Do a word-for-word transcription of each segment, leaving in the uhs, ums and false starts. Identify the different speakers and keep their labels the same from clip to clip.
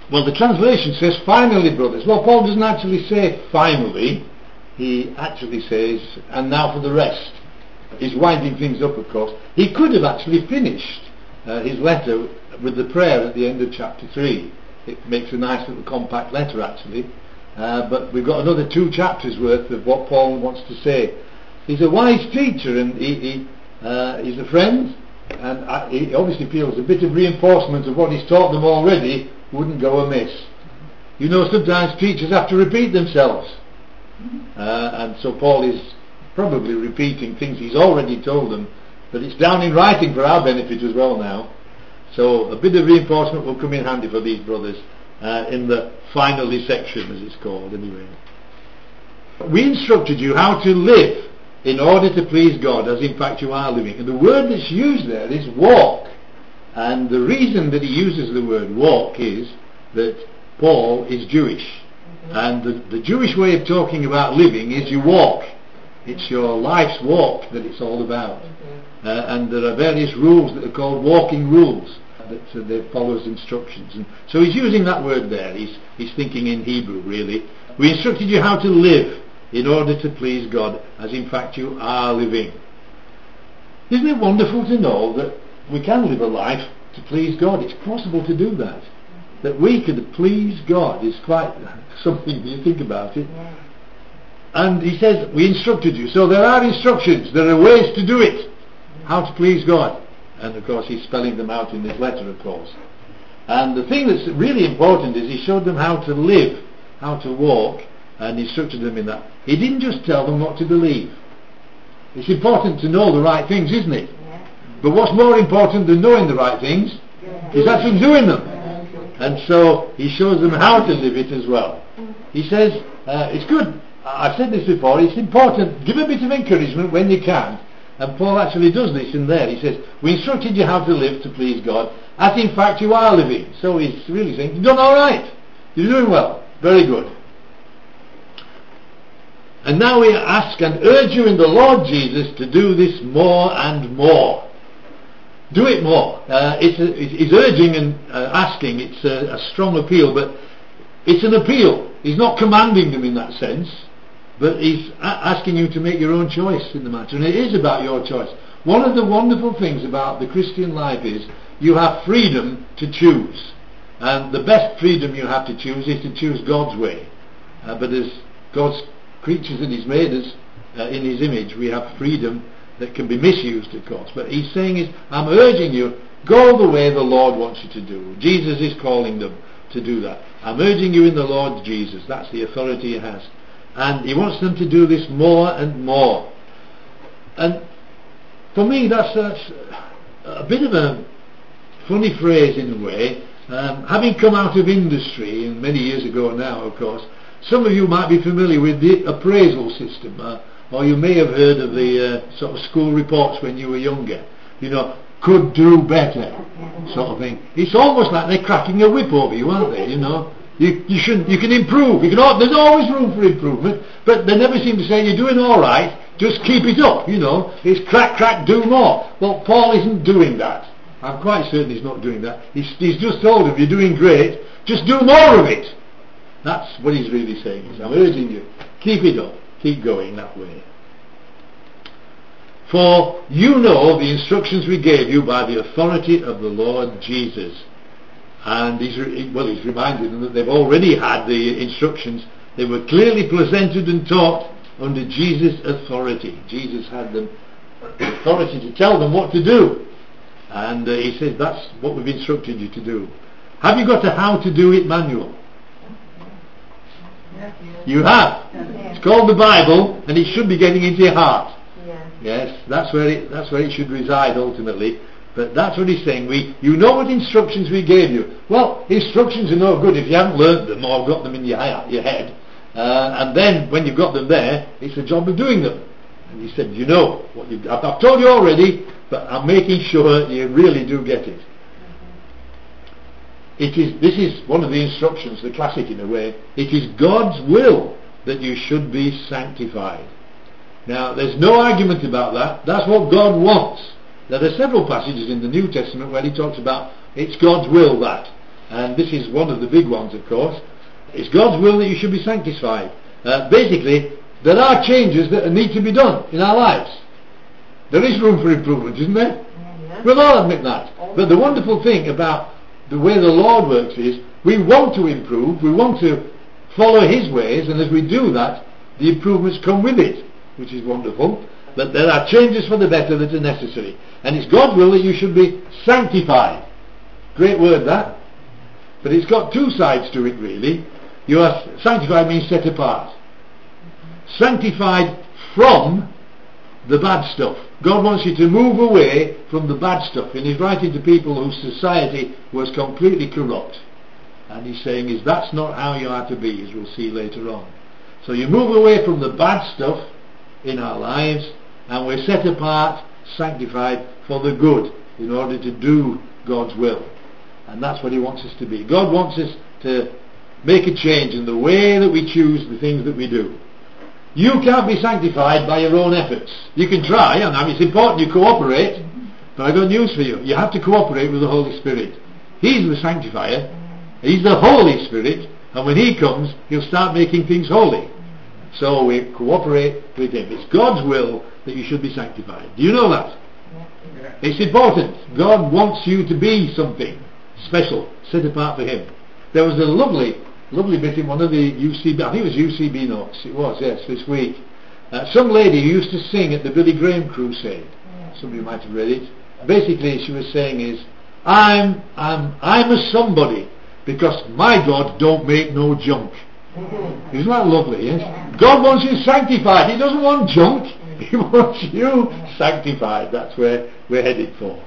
Speaker 1: Well, the translation says finally, brothers. Well, Paul doesn't actually say finally. He actually says, and now for the rest. He's winding things up, of course. He could have actually finished uh, his letter with the prayer at the end of chapter three. It makes a nice little compact letter, actually. Uh, but we've got another two chapters worth of what Paul wants to say. He's a wise teacher, and he, he, uh, he's a friend, and I, he obviously feels a bit of reinforcement of what he's taught them already wouldn't go amiss. You know, sometimes teachers have to repeat themselves, uh, and so Paul is probably repeating things he's already told them, but it's down in writing for our benefit as well now. So a bit of reinforcement will come in handy for these brothers uh, in the finally section, as it's called anyway. We instructed you how to live in order to please God, as in fact you are living. And the word that's used there is walk. And the reason that he uses the word walk is that Paul is Jewish. Mm-hmm. And the, the Jewish way of talking about living is you walk. It's your life's walk that it's all about. Mm-hmm. Uh, and there are various rules that are called walking rules that uh, they follow as instructions. And so he's using that word there. He's, he's thinking in Hebrew, really. We instructed you how to live in order to please God, as in fact you are living. Isn't it wonderful to know that we can live a life to please God? It's possible to do that. That we could please God is quite something when you think about it. Yeah. And he says, we instructed you. So there are instructions, there are ways to do it. How to please God. And of course he's spelling them out in this letter, of course. And the thing that's really important is he showed them how to live, how to walk, and instructed them in that. He didn't just tell them what to believe. It's important to know the right things, isn't it? Yeah. But what's more important than knowing the right things yeah. is actually doing them. Yeah. And so he shows them how to live it as well. He says, uh, it's good, I've said this before, it's important, give a bit of encouragement when you can. And Paul actually does this in there. He says, we instructed you how to live to please God, as in fact you are living. So he's really saying, you've done all right. You're doing well. Very good. And now we ask and urge you in the Lord Jesus to do this more and more. Do it more. Uh, it's, a, it's urging and uh, asking. It's a, a strong appeal, but it's an appeal. He's not commanding them in that sense, but he's a- asking you to make your own choice in the matter. And it is about your choice. One of the wonderful things about the Christian life is you have freedom to choose. And the best freedom you have to choose is to choose God's way. Uh, but as God's creatures that he's made us uh, in his image, we have freedom that can be misused, of course. But he's saying is, I'm urging you, go the way the Lord wants you to do. Jesus is calling them to do that. I'm urging you in the Lord Jesus. That's the authority he has. And he wants them to do this more and more. And for me, that's, that's a bit of a funny phrase in a way. Um, having come out of industry, and many years ago now, of course, some of you might be familiar with the appraisal system, uh, or you may have heard of the uh, sort of school reports when you were younger. You know, could do better, sort of thing. It's almost like they're cracking a whip over you, aren't they? You know, you you should you can improve. You can. There's always room for improvement, but they never seem to say you're doing all right. Just keep it up. You know, it's crack, crack, do more. Well, Paul isn't doing that. I'm quite certain he's not doing that. He's, he's just told them, you're doing great. Just do more of it. That's what he's really saying. I'm urging you, keep it up, keep going that way. For you know the instructions we gave you by the authority of the Lord Jesus. And he's, re- well, he's reminded them that they've already had the instructions. They were clearly presented and taught under Jesus' authority. Jesus had them the authority to tell them what to do. And uh, he says that's what we've instructed you to do. Have you got a how to do it manual? You have. It's called the Bible, and it should be getting into your heart. Yeah. Yes, that's where it that's where it should reside ultimately. But that's what he's saying. We, you know what instructions we gave you. Well, instructions are no good if you haven't learned them or got them in your, your head. Uh, and then when you've got them there, it's the job of doing them. And he said, you know what you. I've, I've told you already, but I'm making sure you really do get it. It is, this is one of the instructions, the classic in a way. It is God's will that you should be sanctified. Now, there's no argument about that. That's what God wants. There are several passages in the New Testament where he talks about it's God's will that. and this is one of the big ones, of course. It's God's will that you should be sanctified. Uh, basically, there are changes that need to be done in our lives. There is room for improvement, isn't there?
Speaker 2: Yeah.
Speaker 1: We'll all admit that. But the wonderful thing about the way the Lord works is we want to improve, we want to follow His ways, and as we do that, the improvements come with it, which is wonderful. But there are changes for the better that are necessary. And it's God's will that you should be sanctified. Great word, that. But it's got two sides to it, really. You are sanctified means set apart. Sanctified from the bad stuff. God wants you to move away from the bad stuff. And He's writing to people whose society was completely corrupt. And He's saying is that's not how you are to be, as we'll see later on. So you move away from the bad stuff in our lives, and we're set apart, sanctified for the good, in order to do God's will. And that's what He wants us to be. God wants us to make a change in the way that we choose the things that we do. You can't be sanctified by your own efforts. You can try, and I mean, it's important you cooperate, but I've got news for you. You have to cooperate with the Holy Spirit. He's the sanctifier. He's the Holy Spirit, and when He comes, He'll start making things holy. So we cooperate with Him. It's God's will that you should be sanctified. Do you know that?
Speaker 2: Yeah.
Speaker 1: It's important. God wants you to be something special, set apart for Him. There was a lovely, lovely bit in one of the U C B, I think it was U C B notes, it was, yes, this week. Uh, some lady who used to sing at the Billy Graham crusade.
Speaker 2: Yeah.
Speaker 1: Somebody might have read it. Basically, she was saying is, I'm, I'm, I'm a somebody because my God don't make no junk.
Speaker 2: Mm-hmm.
Speaker 1: Isn't that lovely, yes?
Speaker 2: Yeah.
Speaker 1: God wants you sanctified. He doesn't want junk. He wants you sanctified. That's where we're headed for.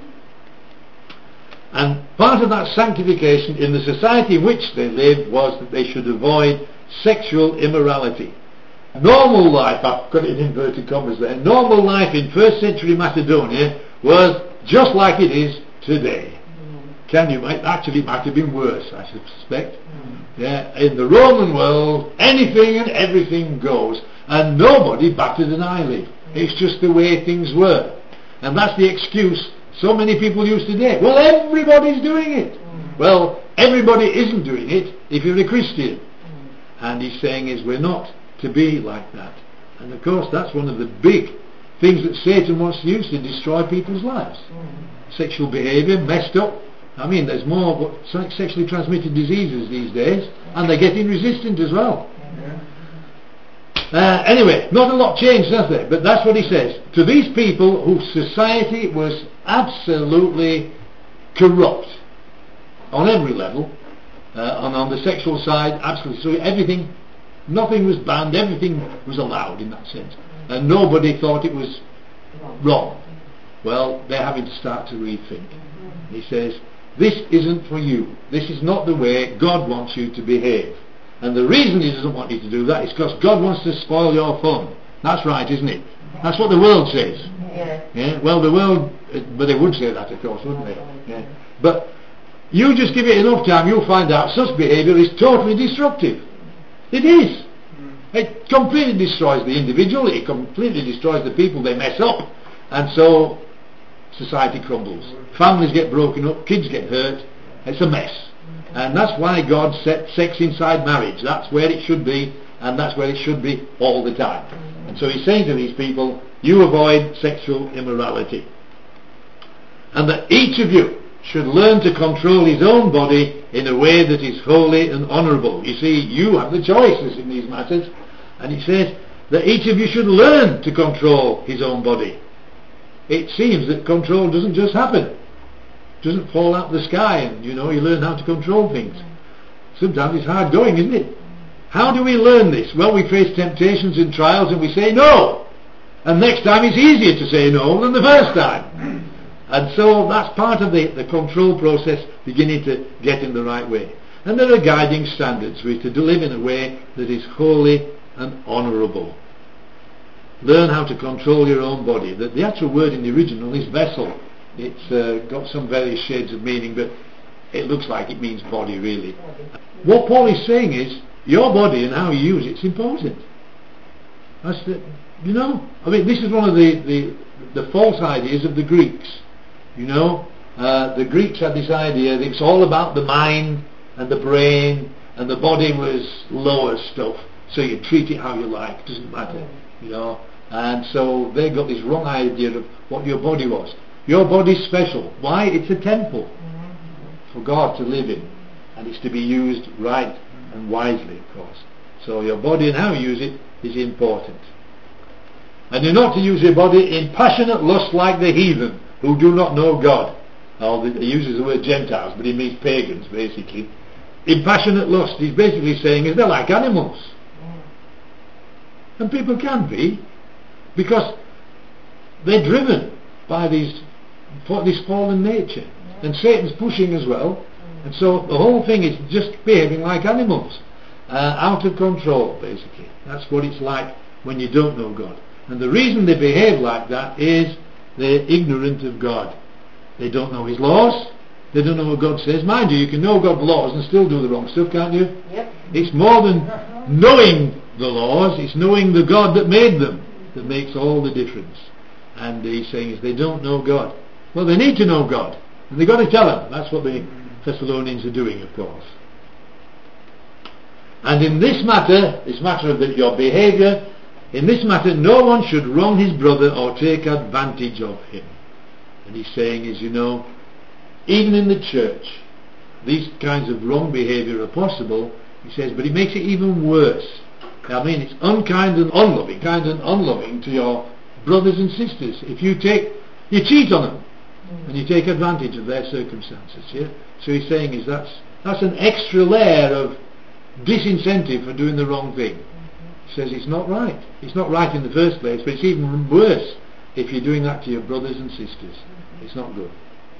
Speaker 1: And part of that sanctification in the society in which they lived was that they should avoid sexual immorality. Normal life, I've got it in inverted commas there, normal life in first century Macedonia was just like it is today. Can you, actually it might have been worse, I suspect. Yeah, in the Roman world, anything and everything goes, and nobody batted an eyelid. It's just the way things were. And that's the excuse so many people use today. Well, everybody's doing it. Mm. Well, everybody isn't doing it if you're a Christian. Mm. And He's saying is we're not to be like that. And of course that's one of the big things that Satan wants to use to destroy people's lives. Mm. Sexual behaviour, messed up. I mean, there's more sexually transmitted diseases these days, and they're getting resistant as well. Yeah. Uh, anyway, not a lot changed, has there? But that's what he says. To these people whose society was absolutely corrupt on every level, uh, and on the sexual side, absolutely. So everything, nothing was banned, everything was allowed in that sense. And nobody thought it was wrong. Well, they're having to start to rethink. He says, this isn't for you. This is not the way God wants you to behave. And the reason He doesn't want you to do that is because God wants to spoil your fun. That's right, isn't it? That's what the world says.
Speaker 2: Yeah.
Speaker 1: Yeah? Well, the world, but they would say that, of course, wouldn't they? Yeah. But you just give it enough time, you'll find out such behaviour is totally destructive. It is. It completely destroys the individual. It completely destroys the people. They mess up, and so society crumbles. Families get broken up, kids get hurt. It's a mess. And that's why God set sex inside marriage. That's where it should be, and that's where it should be all the time. And so He's saying to these people, you avoid sexual immorality. And that each of you should learn to control his own body in a way that is holy and honourable. You see, you have the choices in these matters. And He says that each of you should learn to control his own body. It seems that control doesn't just happen. It doesn't fall out of the sky and, you know, you learn how to control things. Sometimes it's hard going, isn't it? How do we learn this? Well, we face temptations and trials and we say no. And next time it's easier to say no than the first time. And so that's part of the, the control process, beginning to get in the right way. And there are guiding standards. We're to live in a way that is holy and honourable. Learn how to control your own body. The, the actual word in the original is vessel. It's uh, got some various shades of meaning, but it looks like it means body, really. What Paul is saying is, your body and how you use it is important. That's the, you know, I mean, this is one of the, the, the false ideas of the Greeks. You know, uh, the Greeks had this idea that it's all about the mind, and the brain and the body was lower stuff, so you treat it how you like, doesn't matter, you know. And so they got this wrong idea of what your body was. Your body's special. Why? It's a temple for God to live in, and it's to be used right and wisely, of course. So your body and how you use it is important. And you're not to use your body in passionate lust like the heathen who do not know God. Or he uses the word Gentiles, but he means pagans basically. In passionate lust, he's basically saying is they're like animals. And people can be, because they're driven by these, this fallen nature. And Satan's pushing as well. And so the whole thing is just behaving like animals. Uh, out of control, basically. That's what it's like when you don't know God. And the reason they behave like that is they're ignorant of God. They don't know His laws. They don't know what God says. Mind you, you can know God's laws and still do the wrong stuff, can't you?
Speaker 2: Yep.
Speaker 1: It's more than knowing the laws, it's knowing the God that made them that makes all the difference. And He's saying is they don't know God. Well, they need to know God, and they've got to tell Him. That's what the Thessalonians are doing, of course. And in this matter, this matter of the, your behaviour, in this matter no one should wrong his brother or take advantage of him. And he's saying is, you know, even in the church, these kinds of wrong behaviour are possible. He says, but he makes it even worse. I mean, it's unkind and unloving, kind and unloving to your brothers and sisters. If you take, you cheat on them, and you take advantage of their circumstances. Yeah. So he's saying is that's that's an extra layer of disincentive for doing the wrong thing. He says it's not right. It's not right in the first place, but it's even worse if you're doing that to your brothers and sisters. It's not good.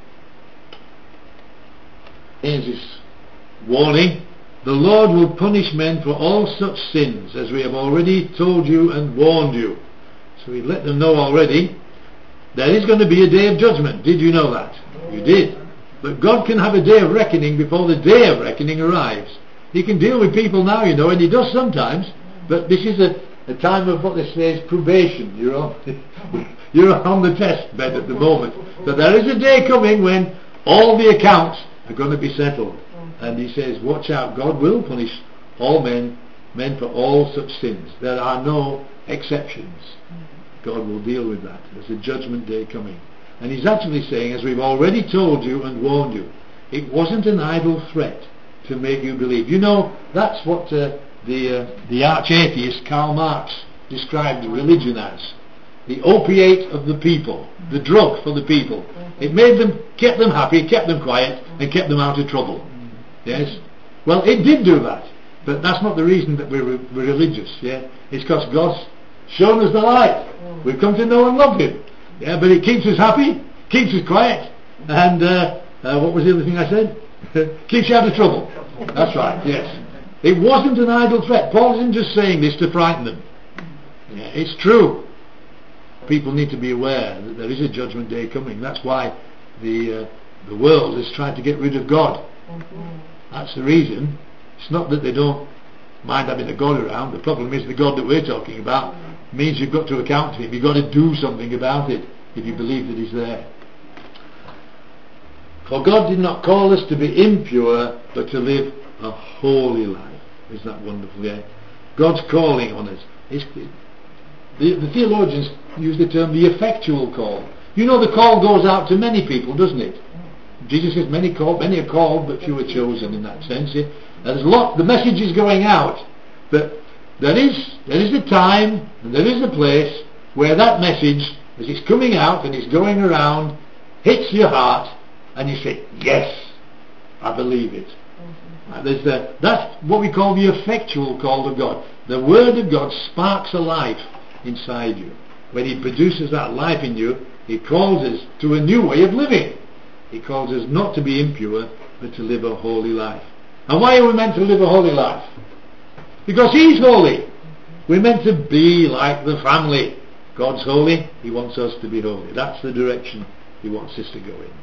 Speaker 1: Here's this warning. The Lord will punish men for all such sins, as we have already told you and warned you. So we've let them know already. There is going to be a day of judgment. Did you know that? You did. But God can have a day of reckoning before the day of reckoning arrives. He can deal with people now, you know, and He does sometimes. But this is a, a time of what they say is probation. You're on, you're on the test bed at the moment. But there is a day coming when all the accounts are going to be settled. And He says, watch out, God will punish all men, men for all such sins. There are no exceptions. God will deal with that. There's a judgment day coming. And He's actually saying, as we've already told you and warned you, it wasn't an idle threat to make you believe. You know, that's what uh, the uh, the arch-atheist Karl Marx described religion as. The opiate of the people, the drug for the people. It made them, kept them happy, kept them quiet, and kept them out of trouble. Yes? Well, it did do that, but that's not the reason that we're, re- we're religious. Yeah? It's because God's shown us the light. We've come to know and love Him. Yeah, but it keeps us happy, keeps us quiet, and uh, uh, what was the other thing I said? Keeps you out of trouble. That's right, yes. It wasn't an idle threat. Paul isn't just saying this to frighten them. Yeah, it's true. People need to be aware that there is a judgment day coming. That's why the uh, the world has tried to get rid of God. That's the reason. It's not that they don't mind having a God around. The problem is the God that we're talking about means you've got to account to Him. You've got to do something about it if you believe that He's there. For God did not call us to be impure, but to live a holy life. Isn't that wonderful? Yeah? God's calling on us. It's, the, the theologians use the term the effectual call. You know, the call goes out to many people, doesn't it? Jesus says many called, many are called, but few are chosen. In that sense, yeah? There's a lot. The message is going out, but there is there is a time and there is a place where that message, as it's coming out and it's going around, hits your heart, and you say, "Yes, I believe it." Mm-hmm. There's the, that's what we call the effectual call of God. The Word of God sparks a life inside you. When He produces that life in you, He calls us to a new way of living. He calls us not to be impure, but to live a holy life. And why are we meant to live a holy life? Because He's holy. We're meant to be like the family. God's holy, He wants us to be holy. That's the direction He wants us to go in.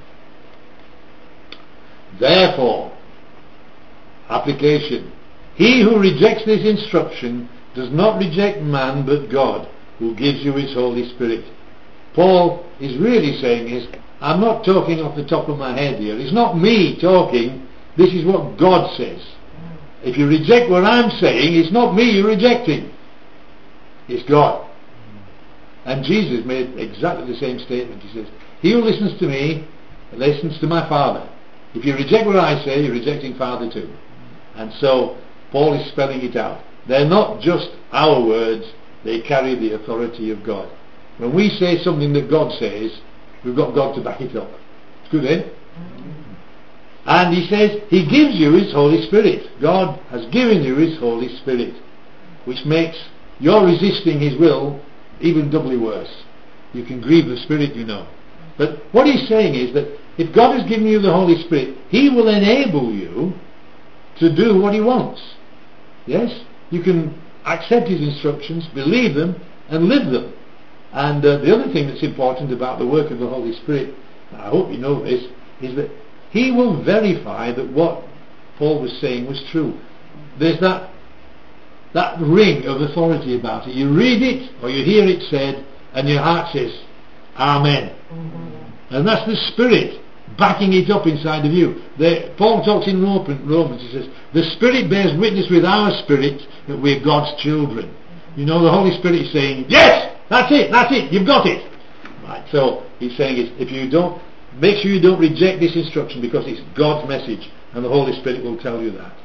Speaker 1: Therefore, application. He who rejects this instruction does not reject man but God, who gives you His Holy Spirit. Paul is really saying is, I'm not talking off the top of my head here. It's not me talking. This is what God says. If you reject what I'm saying, it's not me you're rejecting. It's God. And Jesus made exactly the same statement. He says, he who listens to me listens to my Father. If you reject what I say, you're rejecting Father too. And so Paul is spelling it out. They're not just our words, they carry the authority of God. When we say something that God says, we've got God to back it up. It's good, eh? And he says he gives you his Holy Spirit. God has given you his Holy Spirit, which makes your resisting his will even doubly worse. You can grieve the Spirit, you know. But what he's saying is that if God has given you the Holy Spirit, he will enable you to do what he wants. Yes? You can accept his instructions, believe them, and live them. And uh, the other thing that's important about the work of the Holy Spirit, I hope you know this, is that he will verify that what Paul was saying was true. There's that that ring of authority about it. You read it or you hear it said and your heart says, Amen. Mm-hmm. And that's the Spirit backing it up inside of you. The, Paul talks in Romans, he says, the Spirit bears witness with our spirit that we're God's children. Mm-hmm. You know, the Holy Spirit is saying, yes, that's it, that's it, you've got it. Right, so he's saying is, if you don't, make sure you don't reject this instruction because it's God's message and the Holy Spirit will tell you that.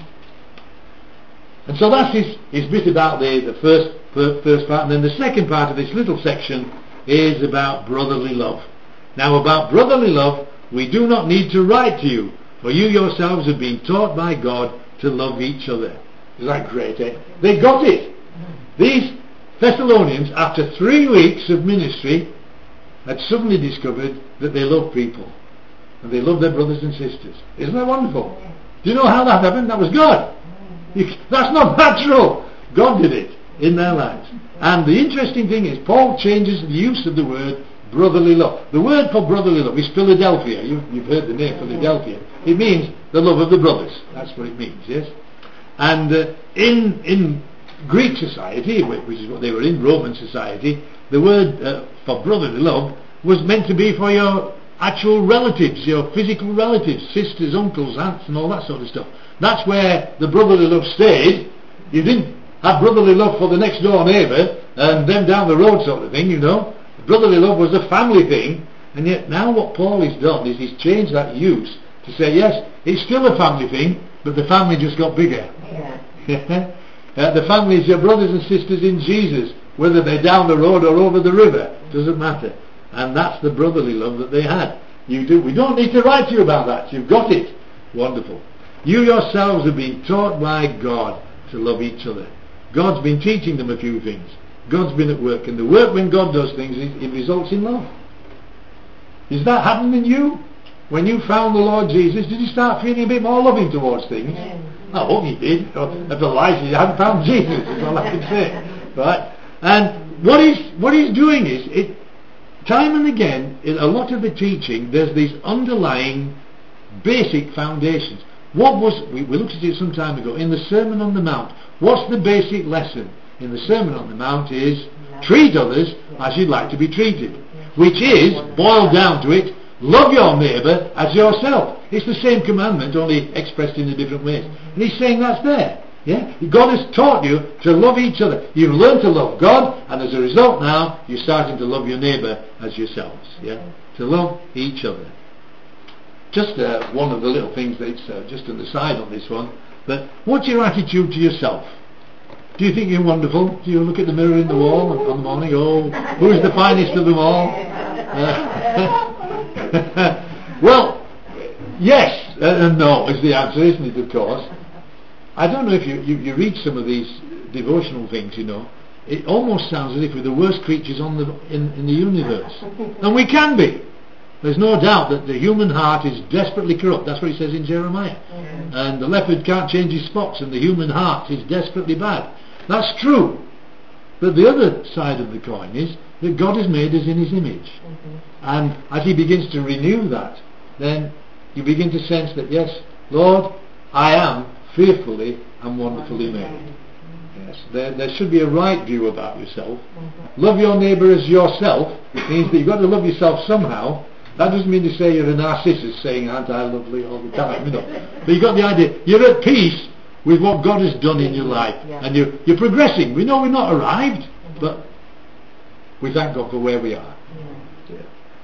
Speaker 1: And so that's his, his bit about the, the first, first part. And then the second part of this little section is about brotherly love. Now about brotherly love, we do not need to write to you, for you yourselves have been taught by God to love each other. Is that great, eh? They got it. These Thessalonians, after three weeks of ministry, had suddenly discovered that they love people. And they love their brothers and sisters. Isn't that wonderful? Do you know how that happened? That was God. You, that's not natural. God did it in their lives. And the interesting thing is, Paul changes the use of the word brotherly love. The word for brotherly love is Philadelphia. You've, you've heard the name Philadelphia. It means the love of the brothers. That's what it means, yes? And uh, in in Greek society, which is what they were in, Roman society, the word uh, for brotherly love was meant to be for your actual relatives, your physical relatives, sisters, uncles, aunts and all that sort of stuff. That's where the brotherly love stayed. You didn't have brotherly love for the next door neighbour and them down the road sort of thing, you know. Brotherly love was a family thing, and yet now what Paul has done is he's changed that use to say, yes, it's still a family thing, but the family just got bigger. Yeah. uh, the family is your brothers and sisters in Jesus, whether they're down the road or over the river, doesn't matter. And that's the brotherly love that they had. You do. We don't need to write to you about that. You've got it. Wonderful. You yourselves have been taught by God to love each other. God's been teaching them a few things. God's been at work. And the work when God does things, it, it results in love. Is that happening in you? When you found the Lord Jesus, did you start feeling a bit more loving towards things? Yeah. I hope you did. If otherwise you hadn't found Jesus, is all I can say. Right? And what he's, what he's doing is, it, time and again, in a lot of the teaching, there's these underlying basic foundations. What was, we, we looked at it some time ago, in the Sermon on the Mount, what's the basic lesson in the Sermon on the Mount is, treat others as you'd like to be treated. Which is, boiled down to it, love your neighbour as yourself. It's the same commandment, only expressed in a different way. And he's saying that's there. Yeah? God has taught you to love each other. You've learned to love God, and as a result now, you're starting to love your neighbour as yourselves. Yeah? To love each other. Just uh, one of the little things that's uh, just an aside on this one, but what's your attitude to yourself? Do you think you're wonderful? Do you look at the mirror in the wall on the morning? Oh, who's the finest of them all? Uh, well, yes and no is the answer, isn't it, of course. I don't know if you, you, you read some of these devotional things, you know, it almost sounds as if we're the worst creatures on the, in, in the universe. And we can be. There's no doubt that the human heart is desperately corrupt. That's what he says in Jeremiah. Mm-hmm. And the leopard can't change his spots, and the human heart is desperately bad. That's true. But the other side of the coin is that God has made us in his image. Mm-hmm. And as he begins to renew that, then you begin to sense that, yes, Lord, I am fearfully and wonderfully made. Yes, there, there should be a right view about yourself. Mm-hmm. Love your neighbour as yourself means that you've got to love yourself somehow, That doesn't mean to say you're a narcissus saying, aren't I lovely all the time, you know. But you got the idea. You're at peace with what God has done in your life.
Speaker 3: Yeah.
Speaker 1: And you're, you're progressing. We know we're not arrived, but we thank God for where we are.
Speaker 3: Yeah.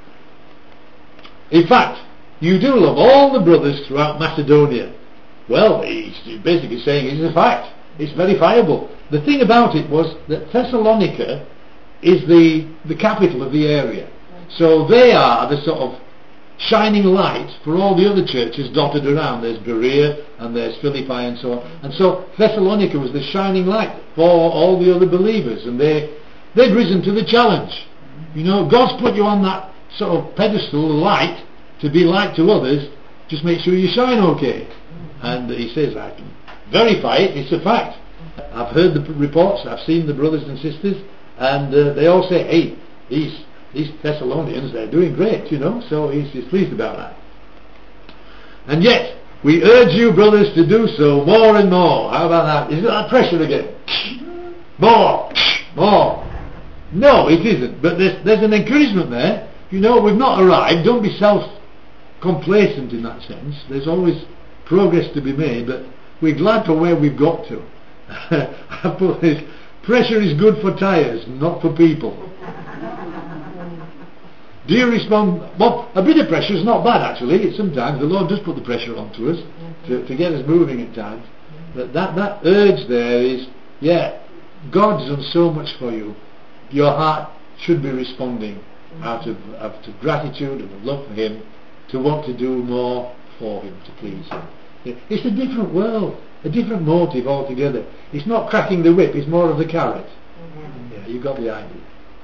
Speaker 1: In fact, you do love all the brothers throughout Macedonia. Well, he's basically saying it's a fact. It's verifiable. The thing about it was that Thessalonica is the, the capital of the area. So they are the sort of shining light for all the other churches dotted around. There's Berea and there's Philippi and so on. And so Thessalonica was the shining light for all the other believers. And they, they'd risen to the challenge. You know, God's put you on that sort of pedestal, light, to be light to others. Just make sure you shine okay. And he says, I can verify it, it's a fact. I've heard the reports, I've seen the brothers and sisters, and uh, they all say, hey, these, these Thessalonians, they're doing great, you know, so he's, he's pleased about that. And yet, we urge you, brothers, to do so more and more. How about that? Isn't that pressure again? More, more. No, it isn't, but there's, there's an encouragement there. You know, we've not arrived, don't be self-complacent in that sense. There's always progress to be made, but we're glad for where we've got to. I put this, pressure is good for tyres, not for people. Do you respond? Well, a bit of pressure is not bad actually. Sometimes the Lord does put the pressure onto us to, to get us moving at times. But that, that urge there is, yeah, God's done so much for you. Your heart should be responding out of, out of gratitude and of love for Him, to want to do more for Him, to please Him. It's a different world, a different motive altogether. It's not cracking the whip, it's more of the carrot. Mm-hmm. Yeah, you got the idea.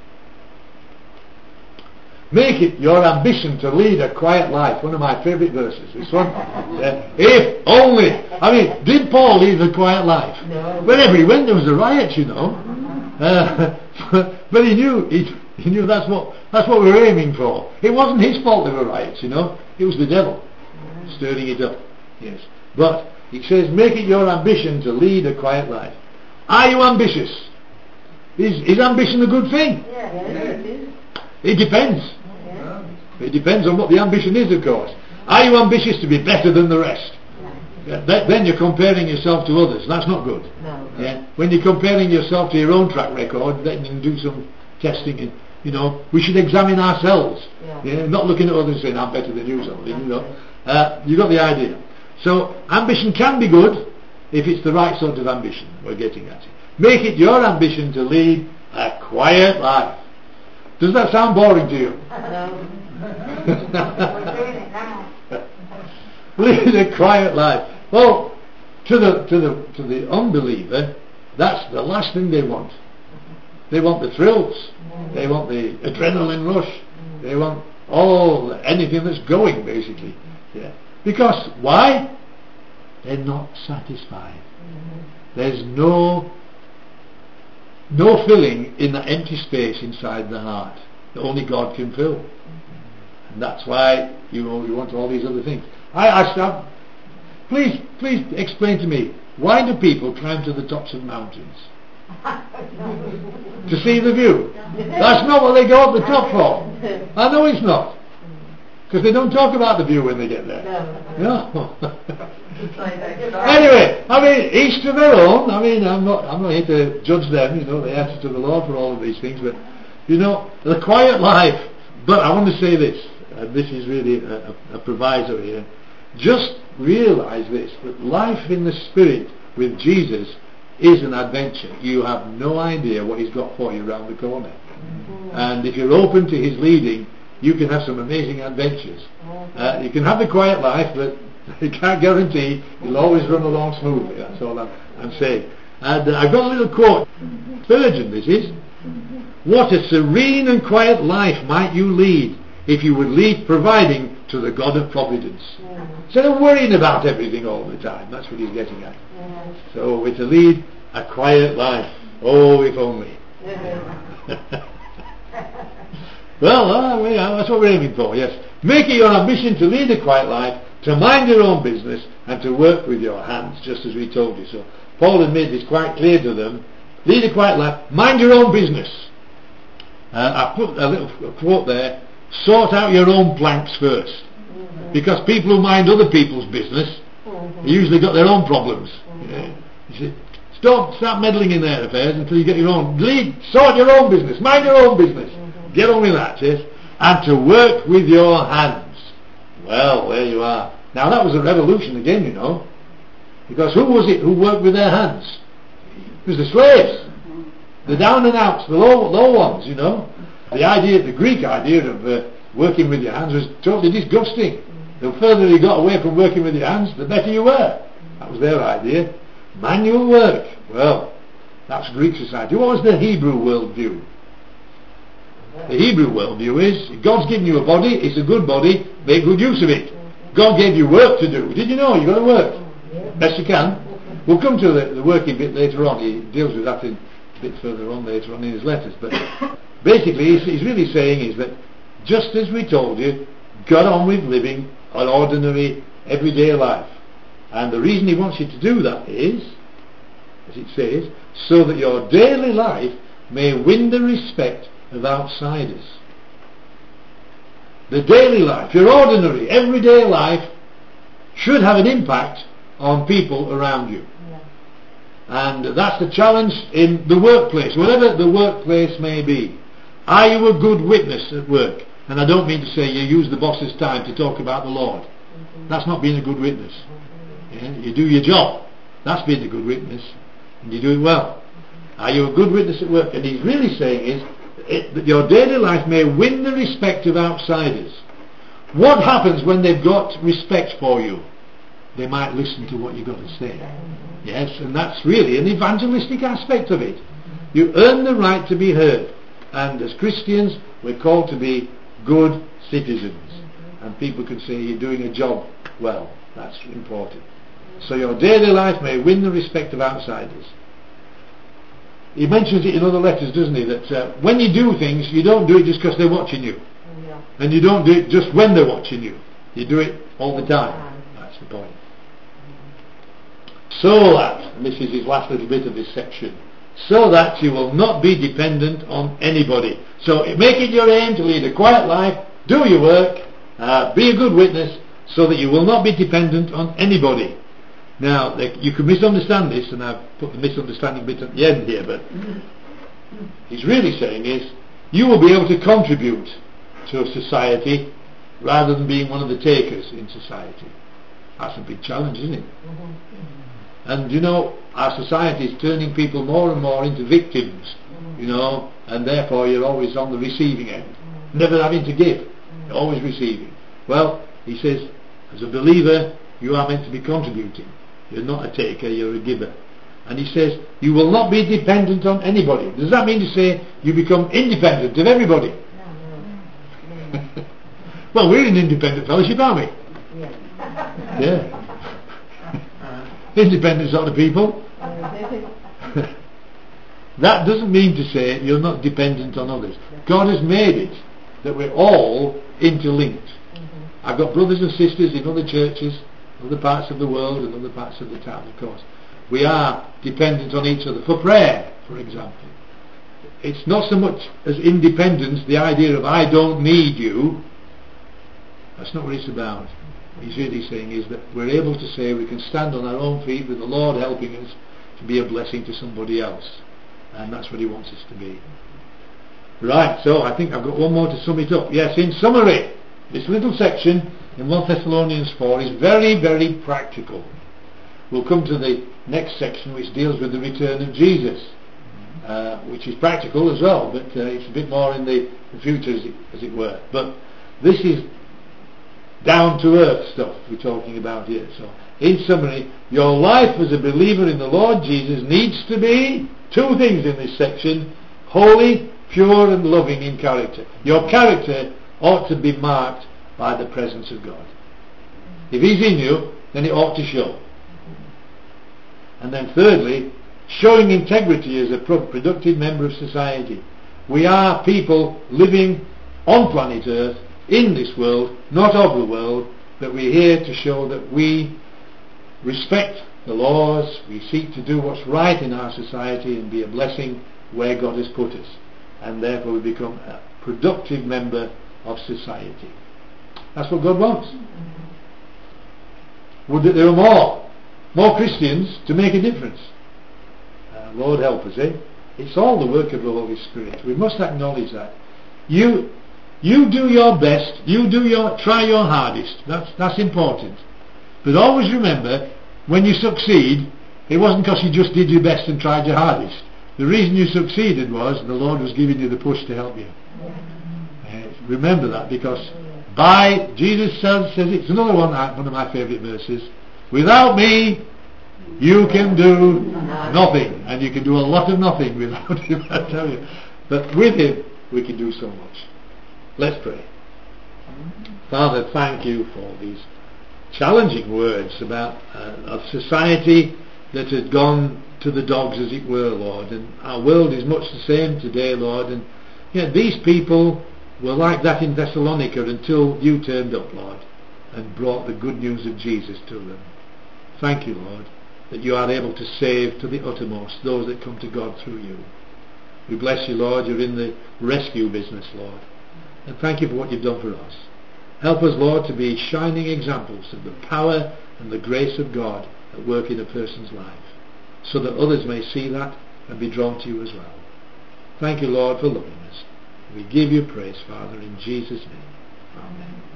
Speaker 1: Make it your ambition to lead a quiet life. One of my favourite verses, this one. Yeah. If only. I mean, did Paul lead a quiet life?
Speaker 3: No.
Speaker 1: Wherever he went there was a riot, you know. Uh, but he knew he, he knew that's what that's what we were aiming for. It wasn't his fault there were riots, you know. It was the devil stirring it up. Yes. But he says, make it your ambition to lead a quiet life. Are you ambitious? Is, is ambition a good thing?
Speaker 3: Yeah, it is.
Speaker 1: It depends.
Speaker 3: Yeah.
Speaker 1: It depends on what the ambition is, of course. Are you ambitious to be better than the rest? Yeah, that, then you're comparing yourself to others. That's not good.
Speaker 3: No.
Speaker 1: Yeah. When you're comparing yourself to your own track record, then you can do some testing. And, you know, we should examine ourselves.
Speaker 3: Yeah.
Speaker 1: Yeah. Not looking at others and saying, I'm better than you, something. You know. Uh, you got the idea. So ambition can be good if it's the right sort of ambition we're getting at. Make it your ambition to lead a quiet life. Does that sound boring to you?
Speaker 3: No. We're doing it now.
Speaker 1: Lead a quiet life. Well, to the to the to the unbeliever, that's the last thing they want. They want the thrills. They want the adrenaline rush. They want all anything that's going, basically. Yeah. Because why? They're not satisfied. There's no no filling in that empty space inside the heart that only God can fill. And that's why you know you want all these other things. I asked them, please, please explain to me, why do people climb to the tops of mountains? To see the view. That's not what they go up the top for. I know it's not. Because they don't talk about the view when they get there.
Speaker 3: No.
Speaker 1: No. Anyway, I mean, each to their own. I mean, I'm not, I'm not here to judge them. You know, they answer to the Lord for all of these things. But you know, the quiet life. But I want to say this, and this is really a, a, a proviso here. Just realise this: that life in the Spirit with Jesus is an adventure. You have no idea what He's got for you around the corner. Mm-hmm. And if you're open to His leading, you can have some amazing adventures. Uh, you can have the quiet life, but you can't guarantee you'll always run along smoothly. That's all I'm, I'm saying. And uh, I've got a little quote. Spurgeon, this is. What a serene and quiet life might you lead if you would leave providing to the God of Providence. Instead of worrying about everything all the time. That's what he's getting at. So we're to lead a quiet life. Oh, if only. Well, uh, we, uh, that's what we're aiming for, yes. Make it your ambition to lead a quiet life, to mind your own business, and to work with your hands, just as we told you. So Paul had made this quite clear to them. Lead a quiet life, mind your own business. Uh, I put a little quote there. sort out your own planks first. Because people who mind other people's business, they usually got their own problems. Yeah. You see, don't start meddling in their affairs until you get your own. Lead, sort your own business, mind your own business. Get on with that, yes? And to work with your hands. Well, there you are. Now that was a revolution again, you know. Because who was it who worked with their hands? It was the slaves. The down and outs, the low, low ones, you know. The idea, the Greek idea of uh, working with your hands was totally disgusting. The further you got away from working with your hands, the better you were. That was their idea. Manual work. Well, that's Greek society. What was the Hebrew worldview? The Hebrew worldview is, God's given you a body, it's a good body, make good use of it. God gave you work to do. Did you know? You've got to work. Best you can. We'll come to the, the working bit later on. He deals with that in, a bit further on later on in his letters. But basically, he's, he's really saying is that just as we told you, get on with living an ordinary, everyday life. And the reason he wants you to do that is, as it says, so that your daily life may win the respect of outsiders. The daily life, your ordinary, everyday life, should have an impact on people around you. Yeah. And that's the challenge in the workplace, whatever the workplace may be. Are you a good witness at work? And I don't mean to say you use the boss's time to talk about the Lord. Mm-hmm. That's not being a good witness. Yeah? You do your job. That's being a good witness. And you do it well. Mm-hmm. Are you a good witness at work? And he's really saying is it, that your daily life may win the respect of outsiders. What happens when they've got respect for you? They might listen to what you've got to say. Yes, and that's really an evangelistic aspect of it. You earn the right to be heard. And as Christians, we're called to be good citizens. And people can say you're doing a job well. That's important. So your daily life may win the respect of outsiders. He mentions it in other letters, doesn't he? That uh, when you do things, you don't do it just because they're watching you. Yeah. And you don't do it just when they're watching you. You do it all the time. That's the point. So that, and this is his last little bit of this section, so that you will not be dependent on anybody. So make it your aim to lead a quiet life, do your work, uh, be a good witness, so that you will not be dependent on anybody. Now, you can misunderstand this, and I've put the misunderstanding bit at the end here, but he's really saying is, you will be able to contribute to a society rather than being one of the takers in society. That's a big challenge, isn't it? Mm-hmm. And you know, our society is turning people more and more into victims, mm-hmm. you know, and therefore you're always on the receiving end, mm-hmm. never having to give, mm-hmm. you're always receiving. Well, he says, as a believer, you are meant to be contributing. You're not a taker, you're a giver. And he says, you will not be dependent on anybody. Does that mean to say you become independent of everybody? No, no, no. Well, we're an independent fellowship, aren't we? Yeah. Yeah. Independent sort of people. That doesn't mean to say you're not dependent on others. God has made it that we're all interlinked. Mm-hmm. I've got brothers and sisters in other churches, other parts of the world and other parts of the town, of course. We are dependent on each other. For prayer, for example. It's not so much as independence, the idea of I don't need you. That's not what it's about. What he's really saying is that we're able to say we can stand on our own feet with the Lord helping us to be a blessing to somebody else. And that's what he wants us to be. Right, so I think I've got one more to sum it up. Yes, in summary, this little section in First Thessalonians four is very, very practical. We'll come to the next section which deals with the return of Jesus, uh, which is practical as well, but uh, it's a bit more in the, the future as it, as it were. But this is down to earth stuff we're talking about here. So in summary, your life as a believer in the Lord Jesus needs to be two things in this section: holy, pure and loving in character. Your character ought to be marked by the presence of God. If he's in you, then it ought to show. And then thirdly, showing integrity as a productive member of society. We are people living on planet Earth, in this world, not of the world, but we're here to show that we respect the laws, we seek to do what's right in our society and be a blessing where God has put us. And therefore we become a productive member of society. That's what God wants. Would that there were more, more Christians to make a difference. Uh, Lord help us, eh? It's all the work of the Holy Spirit. We must acknowledge that. You, you do your best. You do your, try your hardest. That's that's important. But always remember, when you succeed, it wasn't because you just did your best and tried your hardest. The reason you succeeded was the Lord was giving you the push to help you. Uh, remember that, because by Jesus says, says it's another one, one of my favourite verses. Without me, you can do nothing, and you can do a lot of nothing without him, I tell you. But with him, we can do so much. Let's pray. Father, thank you for these challenging words about uh, a society that has gone to the dogs, as it were, Lord. And our world is much the same today, Lord. And yet these people were like that in Thessalonica until you turned up, Lord, and brought the good news of Jesus to them. Thank you, Lord, that you are able to save to the uttermost those that come to God through you. We bless you, Lord. You're in the rescue business, Lord. And thank you for what you've done for us. Help us, Lord, to be shining examples of the power and the grace of God at work in a person's life, so that others may see that and be drawn to you as well. Thank you, Lord, for loving us. We give you praise, Father, in Jesus' name. Amen.